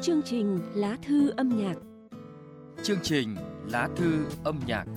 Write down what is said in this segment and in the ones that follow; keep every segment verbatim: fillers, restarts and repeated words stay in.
Chương trình Lá thư âm nhạc. Chương trình Lá thư âm nhạc.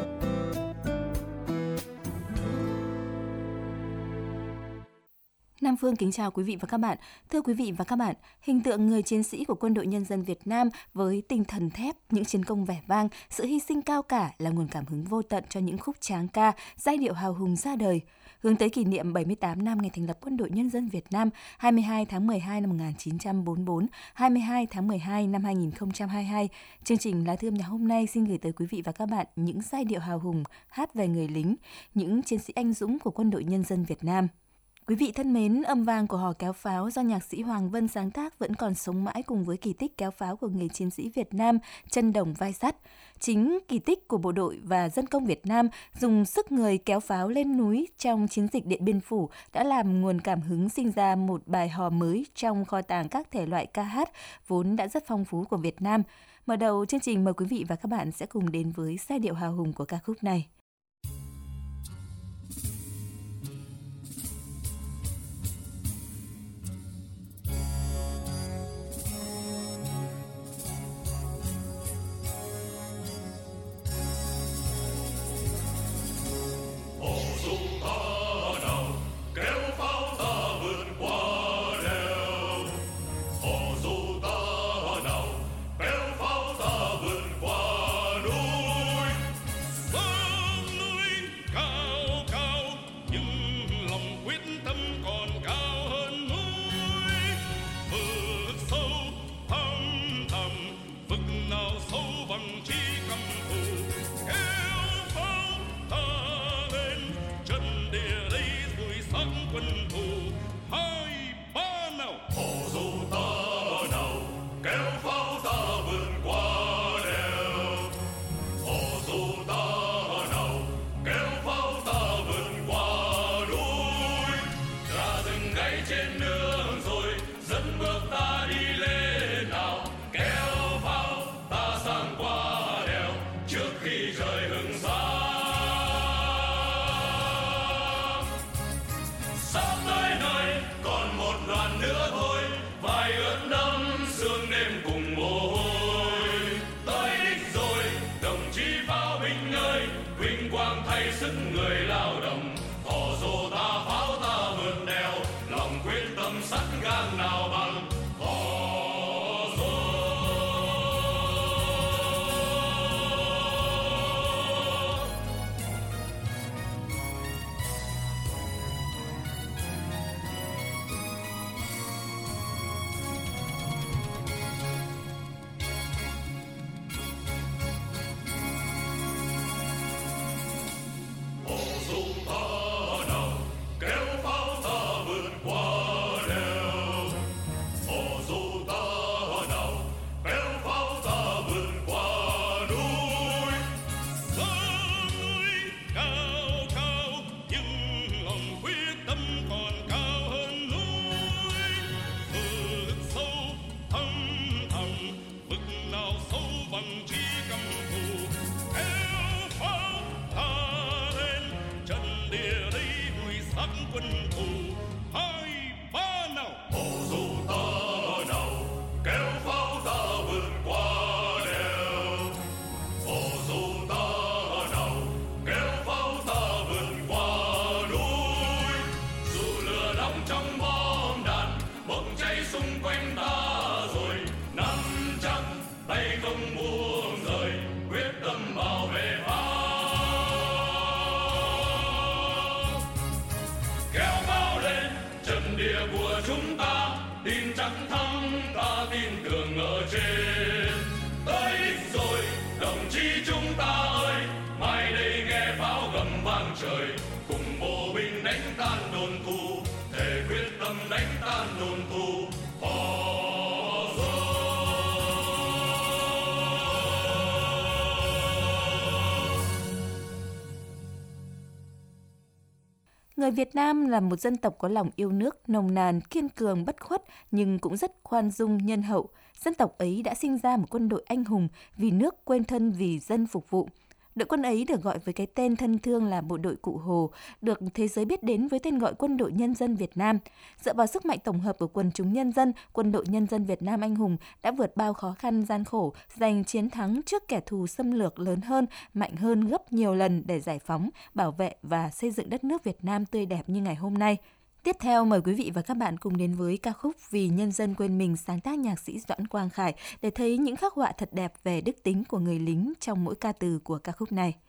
Nam Phương kính chào quý vị và các bạn. Thưa quý vị và các bạn, hình tượng người chiến sĩ của Quân đội Nhân dân Việt Nam với tinh thần thép, những chiến công vẻ vang, sự hy sinh cao cả là nguồn cảm hứng vô tận cho những khúc tráng ca, giai điệu hào hùng ra đời. Hướng tới kỷ niệm bảy mươi tám năm ngày thành lập Quân đội Nhân dân Việt Nam, hai mươi hai tháng mười hai năm một nghìn chín trăm bốn mươi tư, hai mươi hai tháng mười hai năm hai nghìn không trăm hai mươi hai, chương trình Lá thư âm nhạc hôm nay xin gửi tới quý vị và các bạn những giai điệu hào hùng hát về người lính, những chiến sĩ anh dũng của Quân đội Nhân dân Việt Nam. Quý vị thân mến, âm vang của hò kéo pháo do nhạc sĩ Hoàng Vân sáng tác vẫn còn sống mãi cùng với kỳ tích kéo pháo của người chiến sĩ Việt Nam chân đồng vai sắt. Chính kỳ tích của bộ đội và dân công Việt Nam dùng sức người kéo pháo lên núi trong chiến dịch Điện Biên Phủ đã làm nguồn cảm hứng sinh ra một bài hò mới trong kho tàng các thể loại ca hát vốn đã rất phong phú của Việt Nam. Mở đầu chương trình, mời quý vị và các bạn sẽ cùng đến với giai điệu hào hùng của ca khúc này. Người Việt Nam là một dân tộc có lòng yêu nước, nồng nàn, kiên cường, bất khuất nhưng cũng rất khoan dung, nhân hậu. Dân tộc ấy đã sinh ra một quân đội anh hùng vì nước quên thân vì dân phục vụ. Đội quân ấy được gọi với cái tên thân thương là Bộ đội Cụ Hồ, được thế giới biết đến với tên gọi Quân đội Nhân dân Việt Nam. Dựa vào sức mạnh tổng hợp của quần chúng nhân dân, Quân đội Nhân dân Việt Nam anh hùng đã vượt bao khó khăn gian khổ, giành chiến thắng trước kẻ thù xâm lược lớn hơn, mạnh hơn gấp nhiều lần để giải phóng, bảo vệ và xây dựng đất nước Việt Nam tươi đẹp như ngày hôm nay. Tiếp theo mời quý vị và các bạn cùng đến với ca khúc Vì Nhân dân quên mình sáng tác nhạc sĩ Doãn Quang Khải để thấy những khắc họa thật đẹp về đức tính của người lính trong mỗi ca từ của ca khúc này.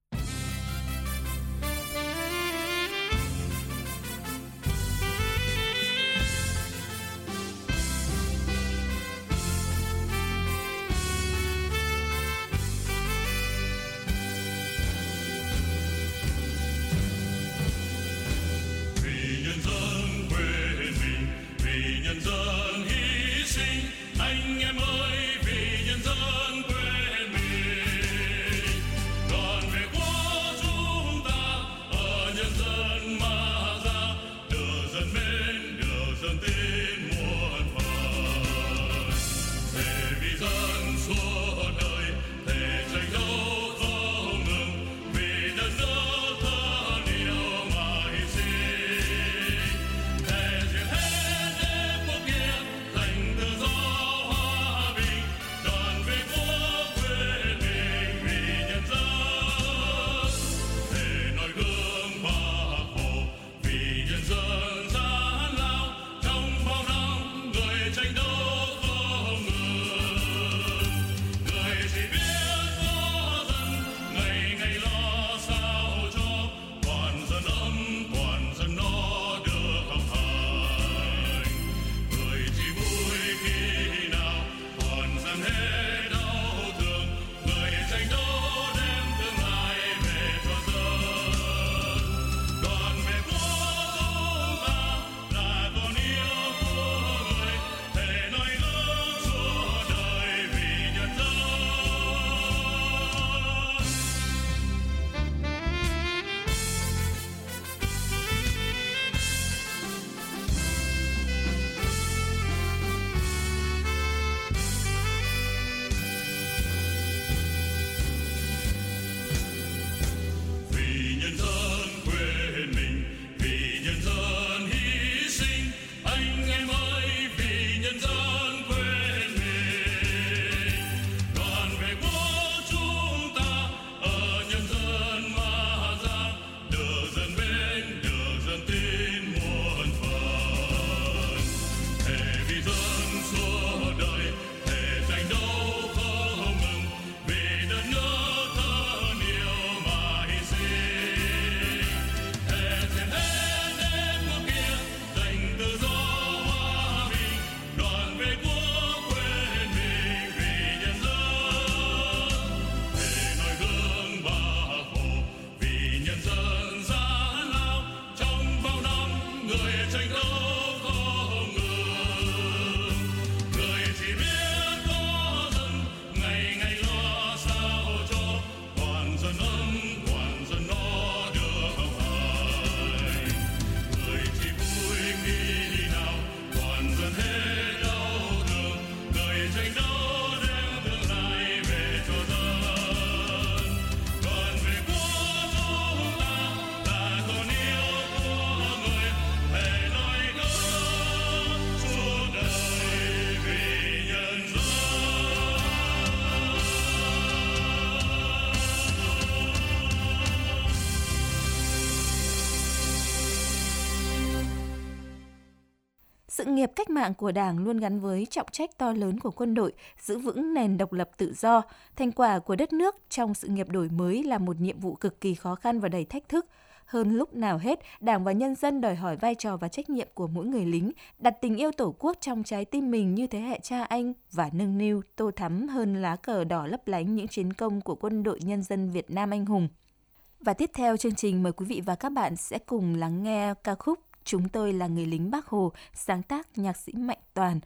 Sự nghiệp cách mạng của Đảng luôn gắn với trọng trách to lớn của quân đội, giữ vững nền độc lập tự do. Thành quả của đất nước trong sự nghiệp đổi mới là một nhiệm vụ cực kỳ khó khăn và đầy thách thức. Hơn lúc nào hết, Đảng và nhân dân đòi hỏi vai trò và trách nhiệm của mỗi người lính, đặt tình yêu Tổ quốc trong trái tim mình như thế hệ cha anh và nâng niu, tô thắm hơn lá cờ đỏ lấp lánh những chiến công của Quân đội Nhân dân Việt Nam anh hùng. Và tiếp theo chương trình, mời quý vị và các bạn sẽ cùng lắng nghe ca khúc Chúng tôi là người lính Bác Hồ, sáng tác nhạc sĩ Mạnh Toàn.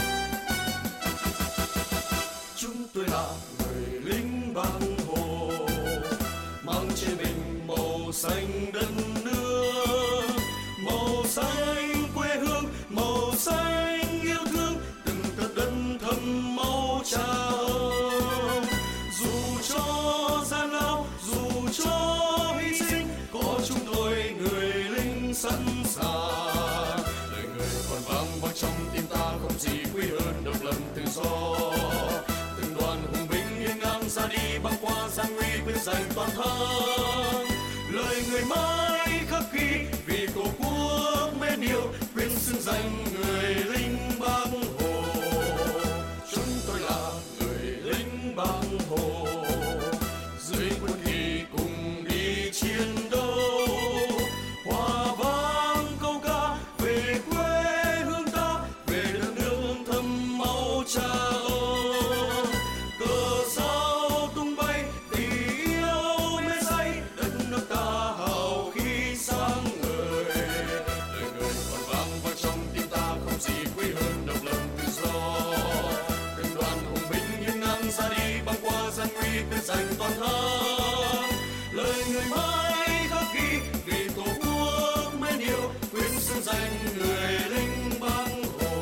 Chúng tôi là người lính Bác Hồ, sẵn sàng. Lời người còn vang vang trong tim ta, không gì quý hơn độc lập tự do. Từng đoàn hùng binh hiên ngang ra đi, băng qua gian nguy quyết giành toàn thắng. Lời người mãi khắc ghi vì tổ quốc mến yêu, quyên xưng danh người lính Bác Hồ. Chúng tôi là người lính Bác Hồ, dưới quân kỳ cùng đi chiến đấu. Hòa vang câu ca về quê hương ta, về đất nước thấm máu cha ông. Cờ sao tung bay vì yêu mê say, đất nước ta hào khí sáng ngời. Lời người còn vang vang trong tim ta, không gì quý hơn độc lập tự do. Từng đoàn hùng binh hiên ngang ra đi, băng qua gian nguy quyết giành toàn thắng. Lời người mãi khắc ghi vì tổ quốc mến yêu, quyên xưng danh người lính Bác Hồ.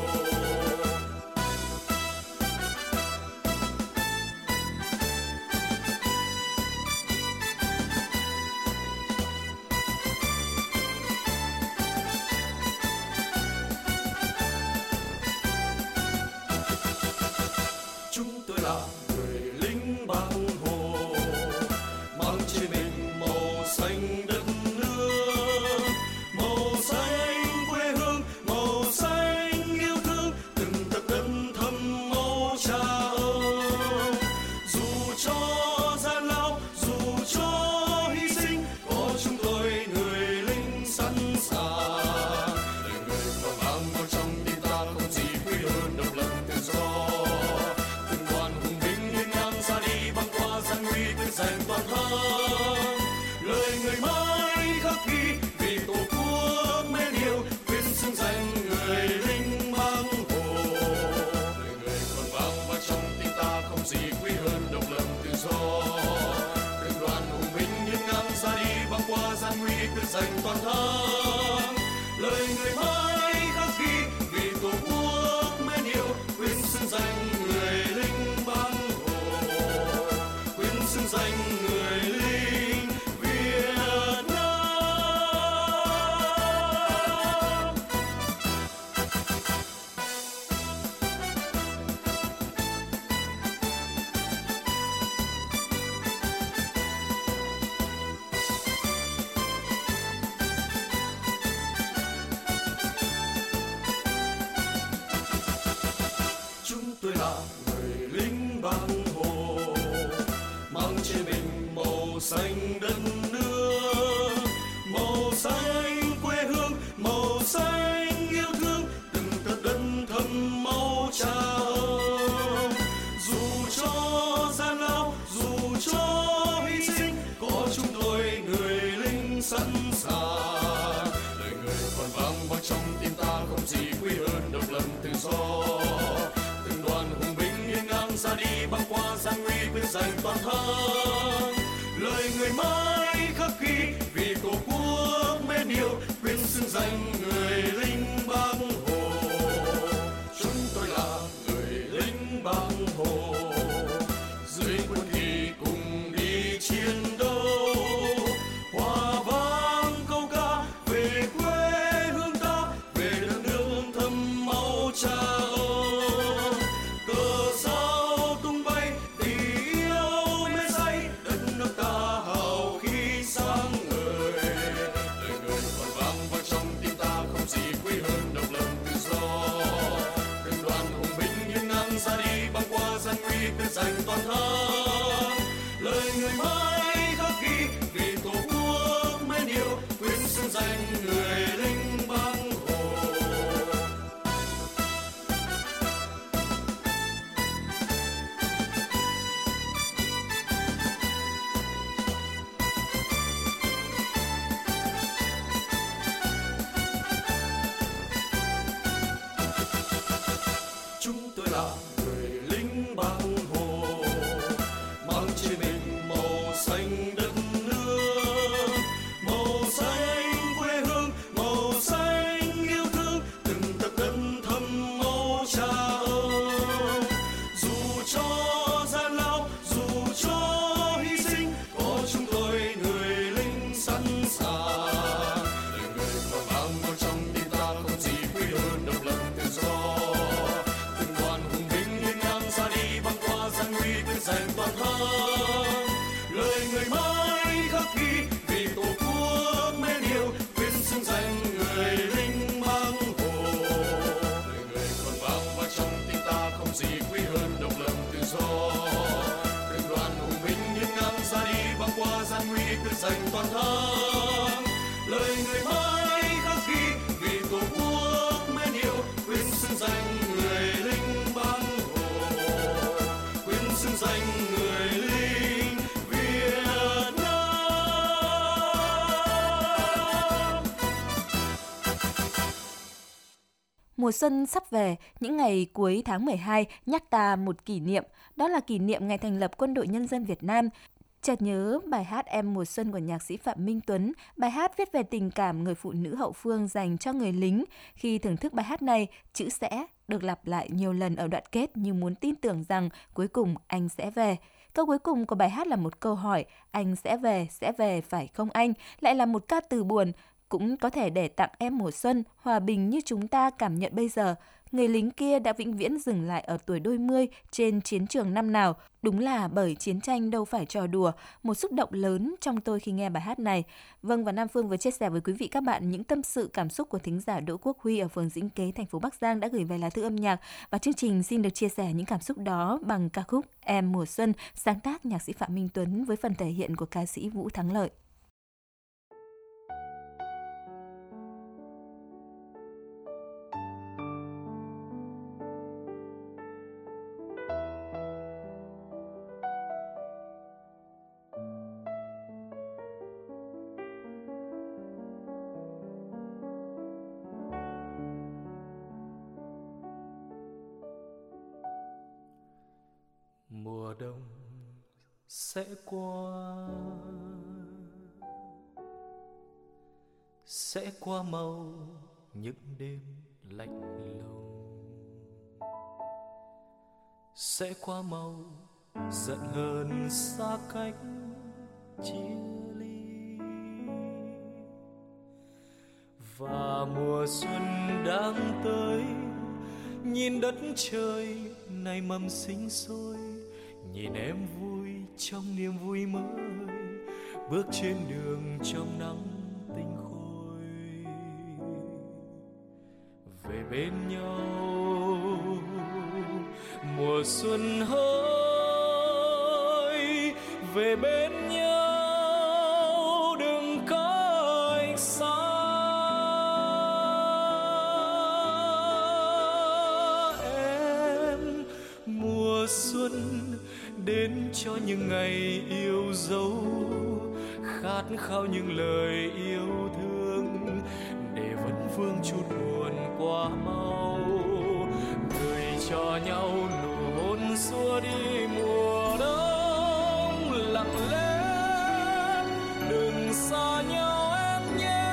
Chúng tôi là người lính Bác Hồ, mang trên mình màu xanh đất nước, màu xanh quê hương, màu xanh yêu thương, từng tấc đất thấm máu cha ông. Dù cho gian lao, dù cho hy sinh, có chúng tôi người lính sẵn sàng. Lời người còn vang vang trong tim ta, không gì quý hơn độc lập tự do. Từng đoàn hùng binh hiên ngang ra đi, băng qua gian nguy quyết giành toàn thắng. Lời người mãi khắc ghi vì tổ quốc mến yêu, quyên xưng danh người lính Bác Hồ. Lời người còn vang vang trong tim ta, không gì quý hơn độc lập tự do. Từng đoàn hùng binh hiên ngang ra đi, băng qua gian nguy quyết giành toàn thắng. Lời người mãi khắc ghi vì tổ quốc mến yêu, quyên xưng danh người lính Bác Hồ, quyên xưng danh người lính Việt Nam. Chúng tôi là người lính Bác Hồ, mang trên mình màu xanh đất nước, màu xanh quê hương, màu xanh yêu thương, từng tấc đất thấm máu cha ông. Dù cho gian lao, dù cho hy sinh, có chúng tôi người lính sẵn sàng. Lời người còn vang vang trong tim ta, không gì quý hơn độc lập tự do. Từng đoàn hùng binh hiên ngang ra đi, băng qua gian nguy quyết giành toàn thắng. Lời người mãi khắc ghi vì tổ quốc mến yêu, quyên xưng danh người lính Bác Hồ. Chúng tôi là người lính Bác Hồ, dưới quân kỳ cùng đi chiến đấu. Hòa vang câu ca về quê hương ta, về đất nước thấm máu cha ông. Cờ sao tung bay vì yêu mê say, đất nước ta hào Mùa xuân sắp về, những ngày cuối tháng mười hai nhắc ta một kỷ niệm, đó là kỷ niệm ngày thành lập Quân đội Nhân dân Việt Nam. Chợt nhớ bài hát Em mùa xuân của nhạc sĩ Phạm Minh Tuấn, bài hát viết về tình cảm người phụ nữ hậu phương dành cho người lính. Khi thưởng thức bài hát này, chữ sẽ được lặp lại nhiều lần ở đoạn kết như muốn tin tưởng rằng cuối cùng anh sẽ về. Câu cuối cùng của bài hát là một câu hỏi, anh sẽ về, sẽ về phải không anh? Lại là một ca từ buồn, cũng có thể để tặng em mùa xuân, hòa bình như chúng ta cảm nhận bây giờ. Người lính kia đã vĩnh viễn dừng lại ở tuổi đôi mươi trên chiến trường năm nào. Đúng là bởi chiến tranh đâu phải trò đùa, một xúc động lớn trong tôi khi nghe bài hát này. Vâng, và Nam Phương vừa chia sẻ với quý vị các bạn những tâm sự cảm xúc của thính giả Đỗ Quốc Huy ở phường Dĩnh Kế, thành phố Bắc Giang đã gửi về lá thư âm nhạc. Và chương trình xin được chia sẻ những cảm xúc đó bằng ca khúc Em mùa xuân, sáng tác nhạc sĩ Phạm Minh Tuấn với phần thể hiện của ca sĩ Vũ Thắng Lợi. Mùa đông sẽ qua, sẽ qua mau những đêm lạnh lùng, sẽ qua mau giận hờn xa cách chia ly. Và mùa xuân đang tới, nhìn đất trời này mầm sinh sôi, nhìn em vui trong niềm vui mới, bước trên đường trong nắng tinh khôi. Về bên nhau mùa xuân hỡi, về bên nhau đừng cách xa. Em mùa xuân đến cho những ngày yêu dấu, khát khao những lời yêu thương, để vẫn vương chút buồn qua mau. Gửi cho nhau nụ hôn xua đi mùa đông lặng lẽ, đừng xa nhau em nhé.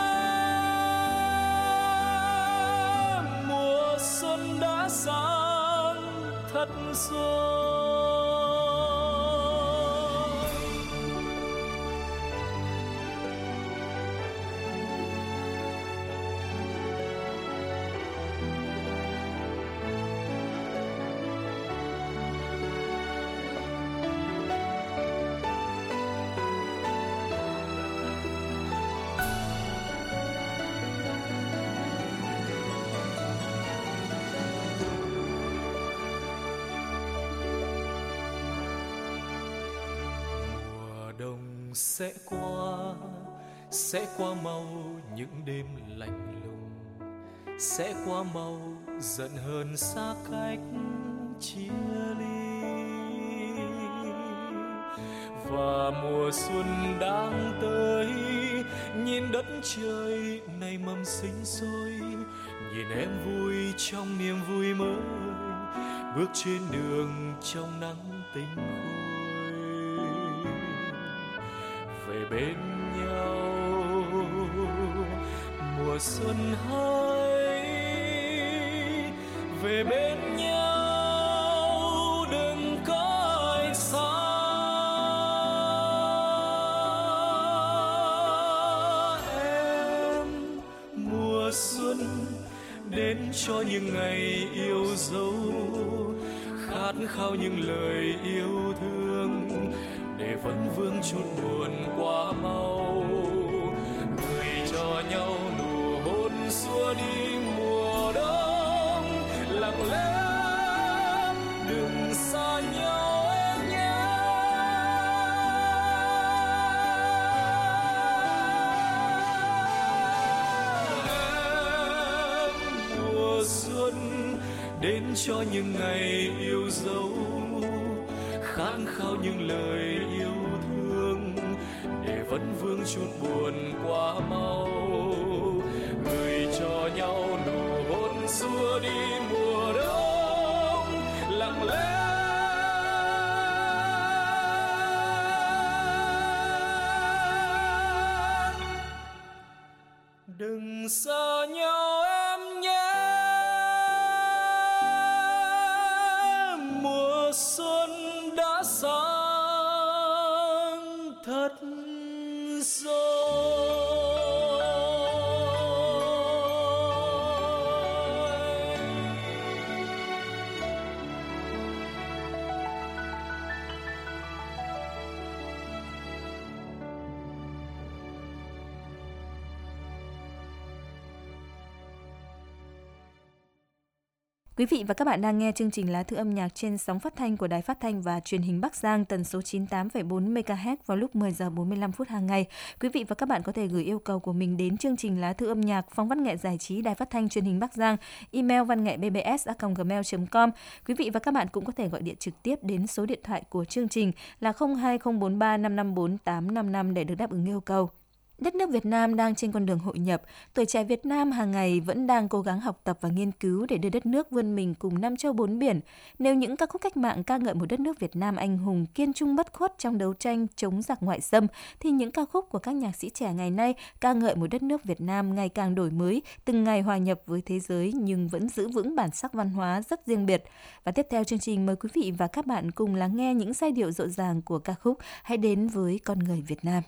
Mùa xuân đã sang thật rồi. Sẽ qua, sẽ qua mau những đêm lạnh lùng, sẽ qua mau giận hờn xa cách chia ly. Và mùa xuân đang tới, nhìn đất trời này mầm sinh sôi, nhìn em vui trong niềm vui mới, bước trên đường trong nắng tinh khôi. Về bên nhau mùa xuân hỡi, về bên nhau đừng cách xa. Em mùa xuân đến cho những ngày yêu dấu, khát khao những lời yêu thương, để vẫn vương chút buồn qua mau. Gửi cho nhau nụ hôn xua đi mùa đông lặng lẽ, đừng xa nhau em nhé. Em mùa xuân đến cho những ngày yêu dấu, khát khao những lời yêu thương, để vẫn vương chút buồn qua mau. Gửi cho nhau nụ hôn đừng xa nhau em nhé. Mùa xuân đã sang thật rồi. Quý vị và các bạn đang nghe chương trình Lá thư âm nhạc trên sóng phát thanh của Đài Phát thanh và Truyền hình Bắc Giang tần số chín mươi tám phẩy bốn mê ga héc vào lúc mười giờ bốn mươi lăm phút hàng ngày. Quý vị và các bạn có thể gửi yêu cầu của mình đến chương trình Lá thư âm nhạc, Phòng Văn nghệ Giải trí Đài Phát thanh Truyền hình Bắc Giang, email văn nghệ b b s a còng gmail chấm com. Quý vị và các bạn cũng có thể gọi điện trực tiếp đến số điện thoại của chương trình là không hai không bốn ba năm năm bốn tám năm năm để được đáp ứng yêu cầu. Đất nước Việt Nam đang trên con đường hội nhập, tuổi trẻ Việt Nam hàng ngày vẫn đang cố gắng học tập và nghiên cứu để đưa đất nước vươn mình cùng năm châu bốn biển. Nếu những ca khúc cách mạng ca ngợi một đất nước Việt Nam anh hùng kiên trung bất khuất trong đấu tranh chống giặc ngoại xâm, thì những ca khúc của các nhạc sĩ trẻ ngày nay ca ngợi một đất nước Việt Nam ngày càng đổi mới, từng ngày hòa nhập với thế giới nhưng vẫn giữ vững bản sắc văn hóa rất riêng biệt. Và tiếp theo chương trình mời quý vị và các bạn cùng lắng nghe những giai điệu rộn ràng của ca khúc Hãy đến với con người Việt Nam.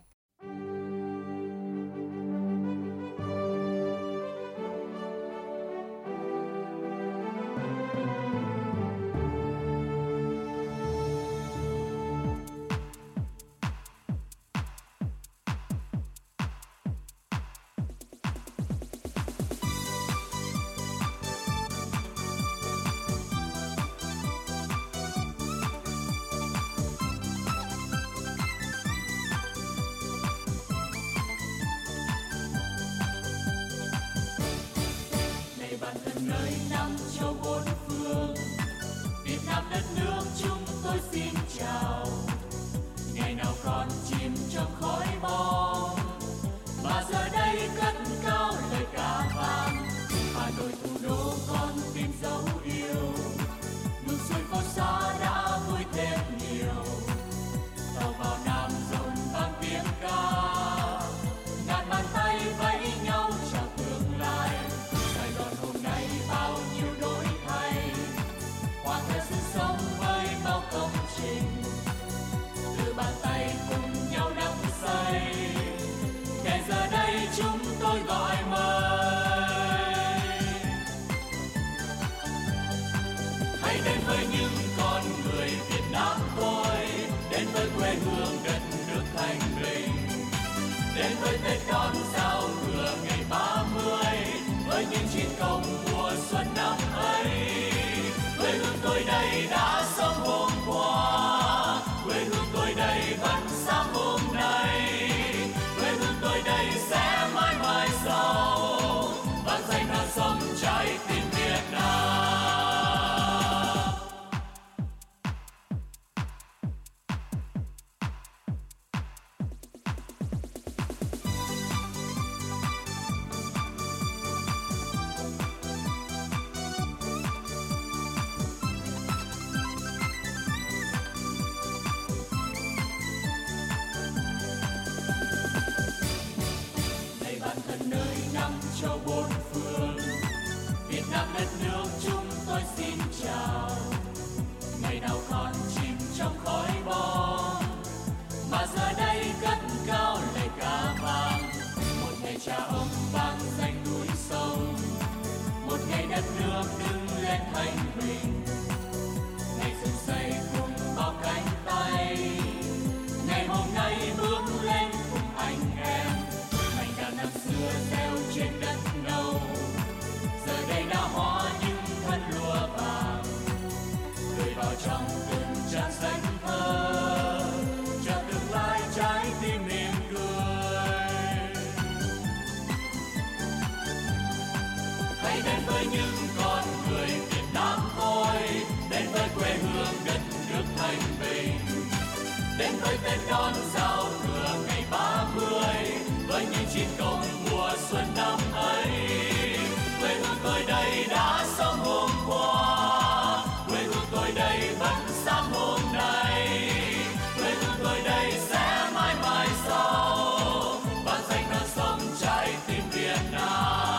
Việt Nam.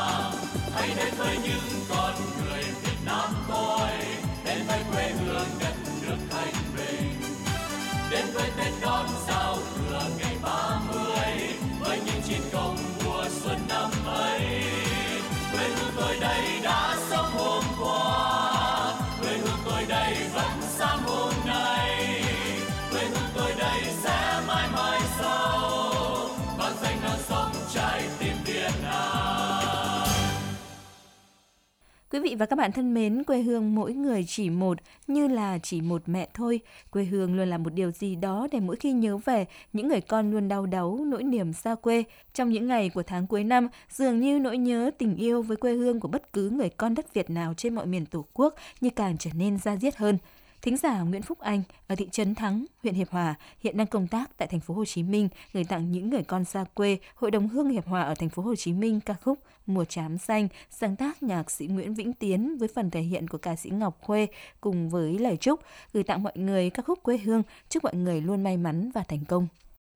tôi đây đã sống hôm qua, quê hương tôi đây vẫn sáng hôm nay, quê hương tôi đây sẽ mãi mãi sau vang danh non sông trái tim Việt Nam. Quý vị và các bạn thân mến, quê hương mỗi người chỉ một, như là chỉ một mẹ thôi. Quê hương luôn là một điều gì đó để mỗi khi nhớ về, những người con luôn đau đáu nỗi niềm xa quê. Trong những ngày của tháng cuối năm, dường như nỗi nhớ tình yêu với quê hương của bất cứ người con đất Việt nào trên mọi miền Tổ quốc như càng trở nên da diết hơn. Thính giả Nguyễn Phúc Anh ở thị trấn Thắng, huyện Hiệp Hòa hiện đang công tác tại thành phố Hồ Chí Minh, gửi tặng những người con xa quê Hội đồng Hương Hiệp Hòa ở thành phố Hồ Chí Minh ca khúc Mùa Trám Xanh, sáng tác nhạc sĩ Nguyễn Vĩnh Tiến với phần thể hiện của ca sĩ Ngọc Khuê cùng với lời chúc, gửi tặng mọi người ca khúc quê hương, chúc mọi người luôn may mắn và thành công.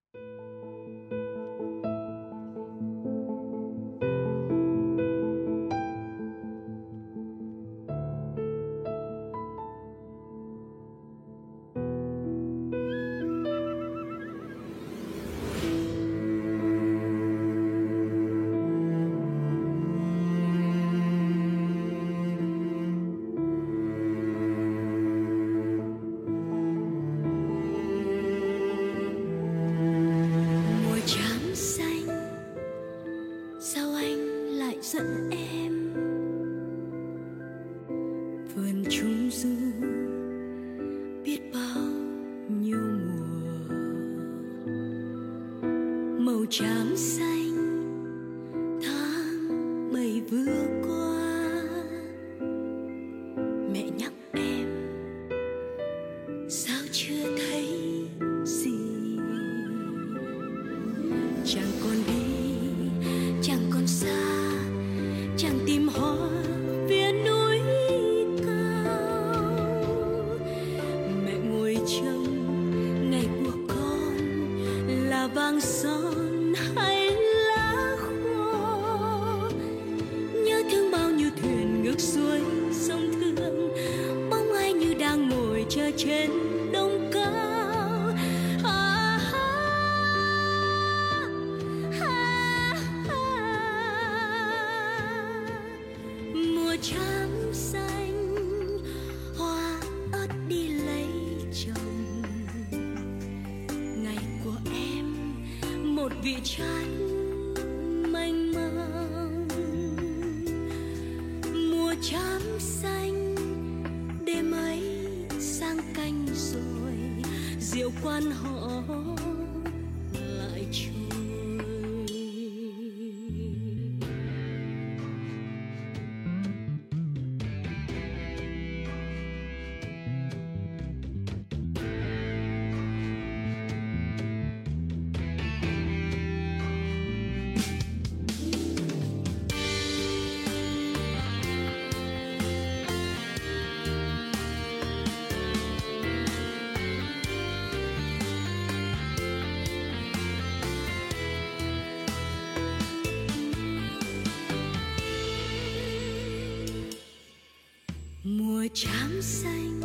Mùa trám xanh,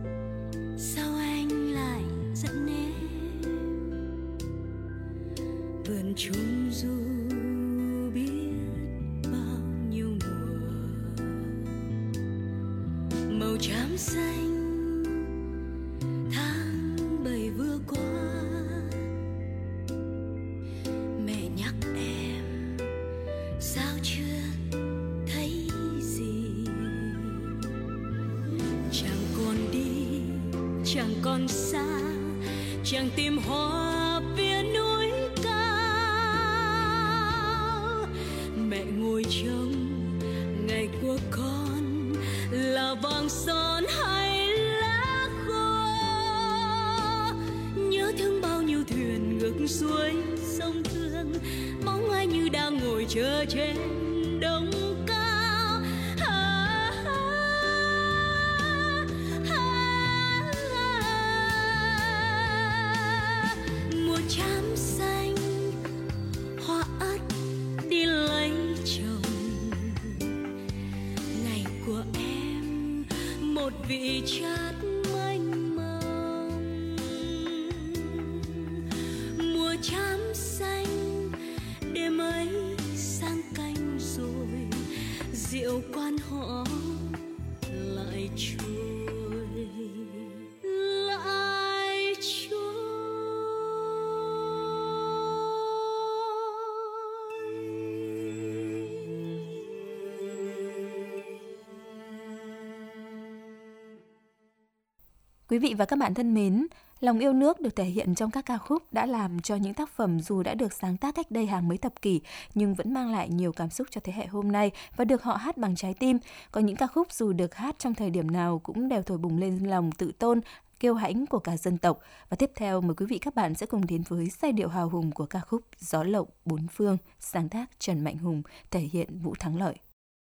sao anh lại dẫn em vườn trung du biết bao nhiêu mùa. Màu trám xanh tháng bảy vừa qua, mẹ nhắc em sao chưa thấy gì. Chẳng còn đi, chẳng còn xa, chẳng tìm hoa phía núi cao. Mẹ ngồi trông ngày của con là vàng son hay lá khô. Nhớ thương bao nhiêu thuyền ngược xuôi sông Thương, bóng ai như đang ngồi chờ trên đông cao. Mùa trám xanh, hoa ớt đi lấy chồng. Ngày của em một vị chát mênh mông. Mùa trám xanh, đêm ấy sang canh rồi, rượu quan họ lại trôi lại trôi. Quý vị và các bạn thân mến, lòng yêu nước được thể hiện trong các ca khúc đã làm cho những tác phẩm dù đã được sáng tác cách đây hàng mấy thập kỷ nhưng vẫn mang lại nhiều cảm xúc cho thế hệ hôm nay và được họ hát bằng trái tim. Có những ca khúc dù được hát trong thời điểm nào cũng đều thổi bùng lên lòng tự tôn, kiêu hãnh của cả dân tộc. Và tiếp theo mời quý vị các bạn sẽ cùng đến với giai điệu hào hùng của ca khúc Gió Lộng Bốn Phương, sáng tác Trần Mạnh Hùng, thể hiện Vũ Thắng Lợi.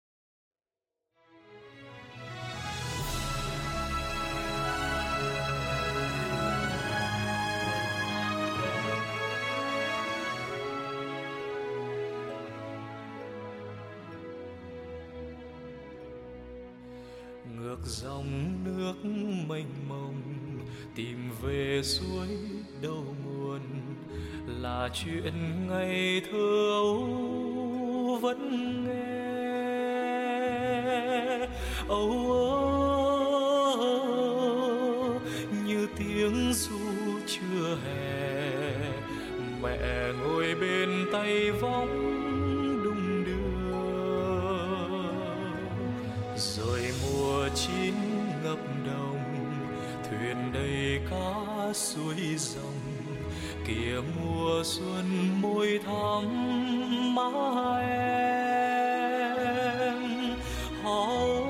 Ngược dòng nước mênh mông tìm về suối đầu nguồn là chuyện ngày thơ ấu vẫn nghe. Âu ơ như tiếng ru trưa hè, mẹ ngồi bên tay võng đung đưa. Rồi mùa chín ngập đồng, thuyền đầy cá suối rồng, kìa mùa xuân môi thắm má em. Hò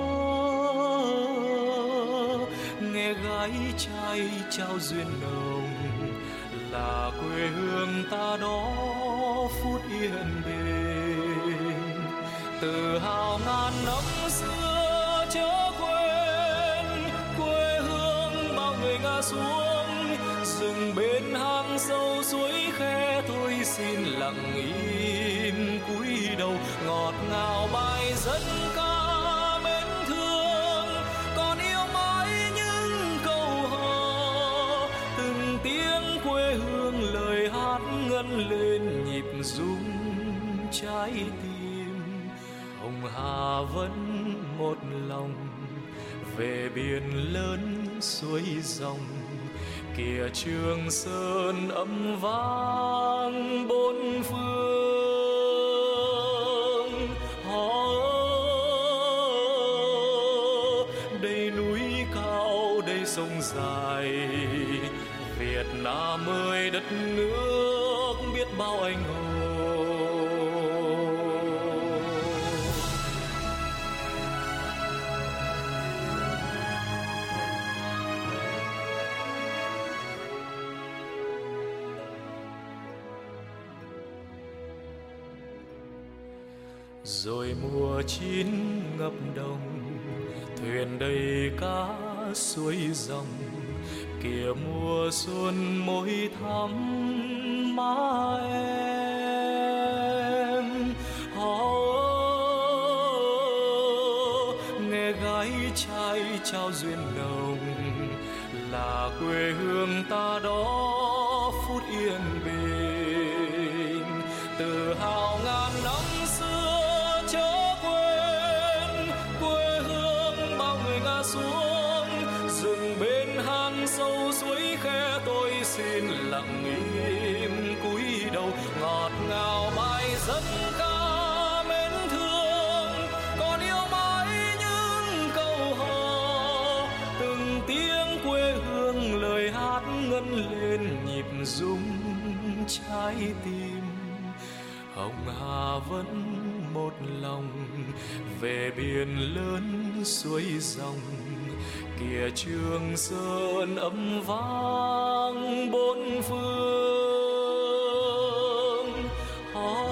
nghe gái trai trao duyên nồng, là quê hương ta đó phút yên bình. Tự hào ngàn năm xưa chớ quên, quê hương bao người ngã xuống, rừng bên hang sâu suối khe thôi xin lặng im cúi đầu. Ngọt ngào bài dân ca mến thương, còn yêu mãi những câu hò, từng tiếng quê hương lời hát ngân lên nhịp rung trái tim. Hồng Hà vẫn một lòng về biển lớn suối ròng, kìa Trường Sơn âm vang bốn phương. Hò đây núi cao đây sông dài, Việt Nam ơi đất nước biết bao anh hùng. Rồi mùa chín ngập đồng, thuyền đầy cá suối ròng, kìa mùa xuân môi thắm má em. Hò nghe gái trai trao duyên nồng, là quê hương ta đó phút yên bình. Tự hào ngàn năm chớ quên, quê hương bao người ngã xuống, rừng bên hang sâu suối khe tôi xin lặng im cúi đầu. Ngọt ngào bài dân ca mến thương, còn yêu mãi những câu hò, từng tiếng quê hương lời hát ngân lên nhịp rung trái tim. Hồng Hà vẫn một lòng về biển lớn suối ròng, kìa Trường Sơn âm vang bốn phương. Hò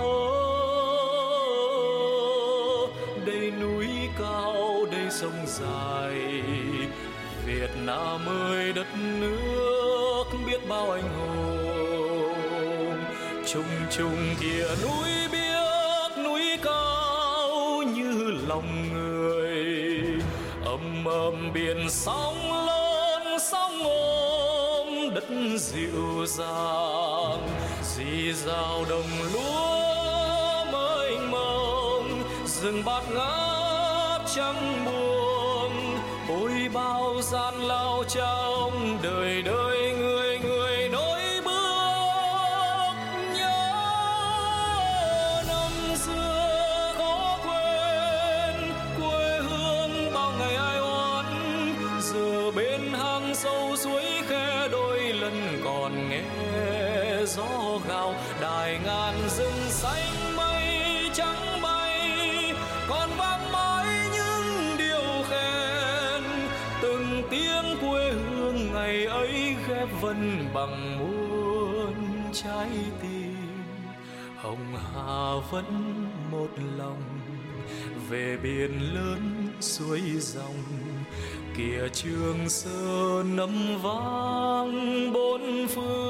đây núi cao đây sông dài, Việt Nam ơi đất nước biết bao anh hùng. Trùng trùng kìa núi biếc núi cao như lòng người, ầm ầm biển sóng lớn sóng ôm đất dịu dàng. Rì rào đồng lúa mênh mông, rừng bạt ngát chẳng buồn. Ôi bao gian lao trong đời đời người người nối bước nhớ năm xưa khó quên quê hương bao ngày ai oán. Giờ bên hang sâu suối khe đôi lần còn nghe gió gào đài ngàn rừng xanh mây trắng bay còn vang mãi những điều khen. Từng tiếng quê hương ngày ấy ghép vần bằng muôn trái tim. Hồng Hà vẫn một lòng về biển lớn suối dòng. Kìa Trường Sơn nấm vang bốn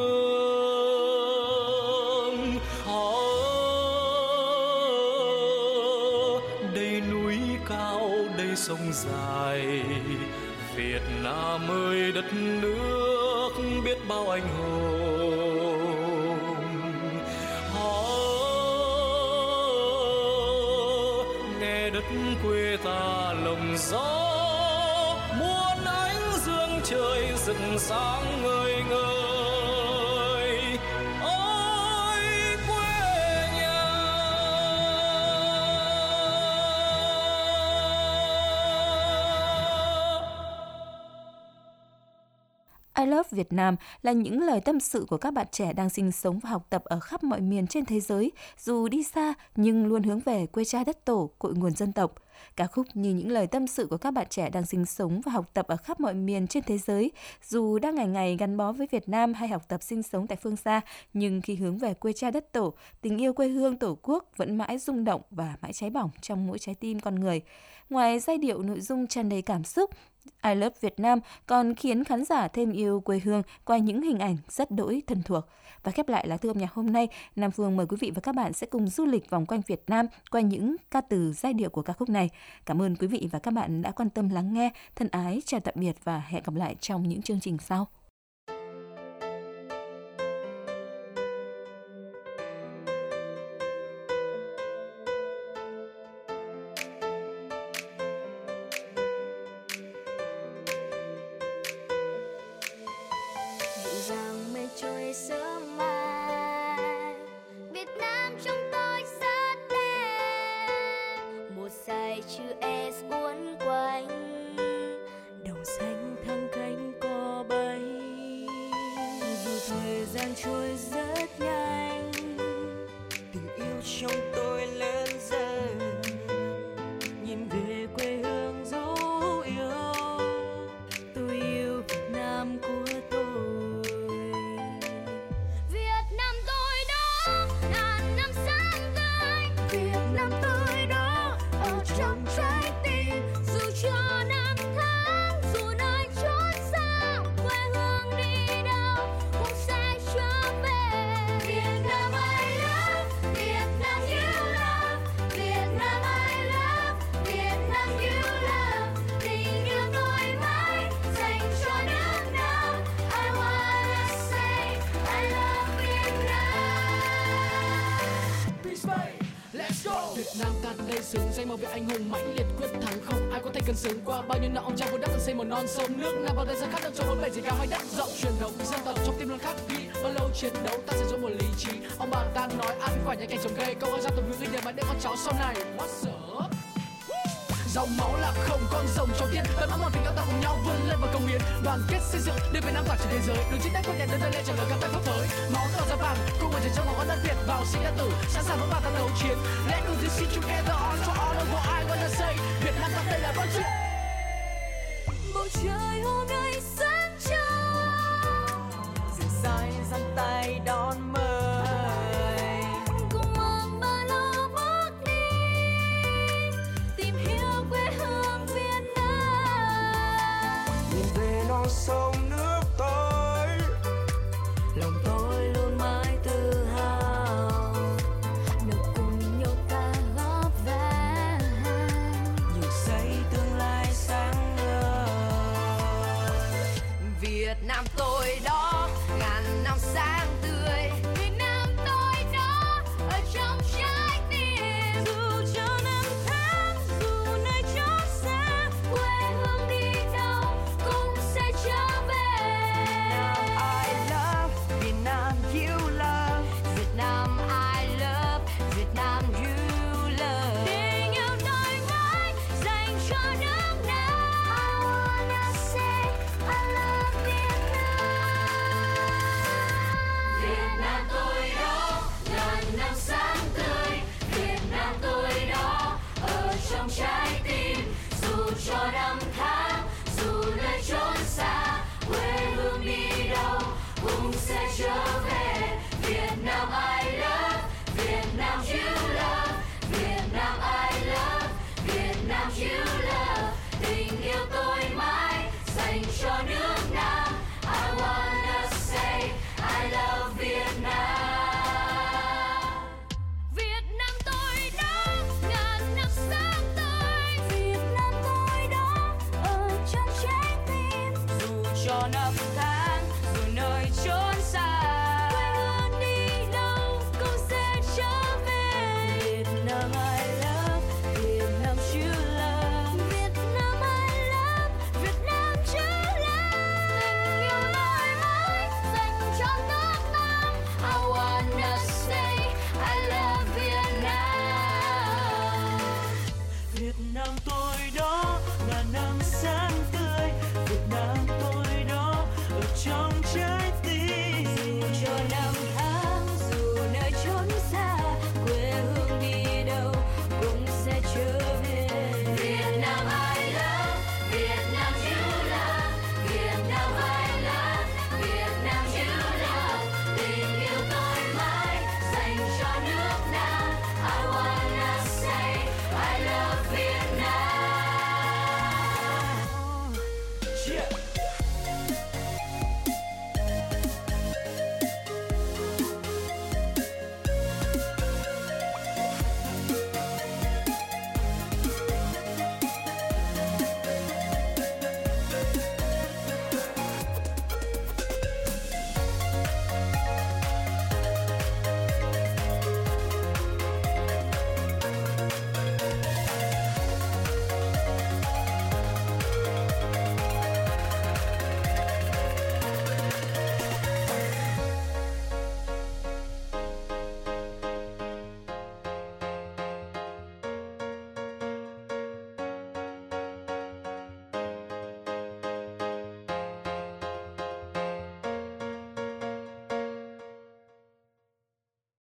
phương. Họ đây núi cao đây sông dài. Việt Nam ơi đất nước biết bao anh hùng. Họ nghe đất quê ta lồng gió. Muôn ánh dương trời rực sáng ngời ngời. Ôi quê nhà. I love Việt Nam là những lời tâm sự của các bạn trẻ đang sinh sống và học tập ở khắp mọi miền trên thế giới, dù đi xa nhưng luôn hướng về quê cha đất tổ, cội nguồn dân tộc. Ca khúc như những lời tâm sự của các bạn trẻ đang sinh sống và học tập ở khắp mọi miền trên thế giới, dù đang ngày ngày gắn bó với Việt Nam hay học tập sinh sống tại phương xa, nhưng khi hướng về quê cha đất tổ, tình yêu quê hương tổ quốc vẫn mãi rung động và mãi cháy bỏng trong mỗi trái tim con người. Ngoài giai điệu nội dung tràn đầy cảm xúc, I love Việt Nam còn khiến khán giả thêm yêu quê hương qua những hình ảnh rất đỗi thân thuộc. Và khép lại lá thư âm nhạc hôm nay, Nam Phương mời quý vị và các bạn sẽ cùng du lịch vòng quanh Việt Nam qua những ca từ giai điệu của ca khúc này. Cảm ơn quý vị và các bạn đã quan tâm lắng nghe. Thân ái, chào tạm biệt và hẹn gặp lại trong những chương trình sau. Trôi rất nhanh, tình yêu trong tôi lớn dần, nhìn về quê hương dấu yêu, tôi yêu Việt Nam của tôi. Việt Nam tôi đó, ngàn năm sáng tươi. Việt Nam tôi đó, ở trong trái tim, dù cho năm tháng, dù nơi chốn xa, quê hương đi đâu cũng sẽ trở về. Việt Nam I love, Việt Nam you love, Việt Nam I love, Việt Nam you love, tình yêu tôi mãi dành cho nước Nam. I wanna say I love Việt Nam. Peace Bay, let's go. Việt Nam ta đây xứng danh một vị anh hùng mãnh liệt quyết thắng, không ai có thể cân xứng. Qua bao nhiêu năm ông cha vun đắp xây một non sông nước Nam vào thời gian khát nước cho bốn bề gì cao hay đất rộng. Truyền thống dân tộc trong tim luôn khắc ghi, bao lâu chiến đấu ta sẽ dùng một lý trí. Ông bà ta nói ăn quả những cảnh trồng cây, câu ơi ra tục ngữ người để mà để con cháu sau này. What's up? Dòng máu là không con rồng trong tiên, tận ấm một tình yêu ta cùng nhau vươn lên và công hiến, đoàn kết xây dựng đưa Việt Nam tỏa trên thế giới. Đường chiến thắng của nhà đơn lên trả lời các tay pháp phới, máu đỏ da vàng cùng người trong máu đất Việt vào sinh ra tử, sẵn sàng với bà ta đấu chiến. Let's do this shit together on for all of what I wanna say. Việt Nam ta đây là con chuyện. Bầu trời hôm nay sáng trong, rực rỡ giang tay đón mời. Cùng mang ba lô bước đi, tìm hiểu quê hương Việt Nam. Nhìn về non sông nước tôi, lòng tôi luôn mãi tự hào. Được cùng nhau ta góp vàng, Nhiều xây tương lai sáng ngời. Việt Nam tôi đó, ngàn năm sáng tươi. Việt Nam tôi đó, ở trong trái tim. Dù cho năm tháng, dù nơi chốn on up.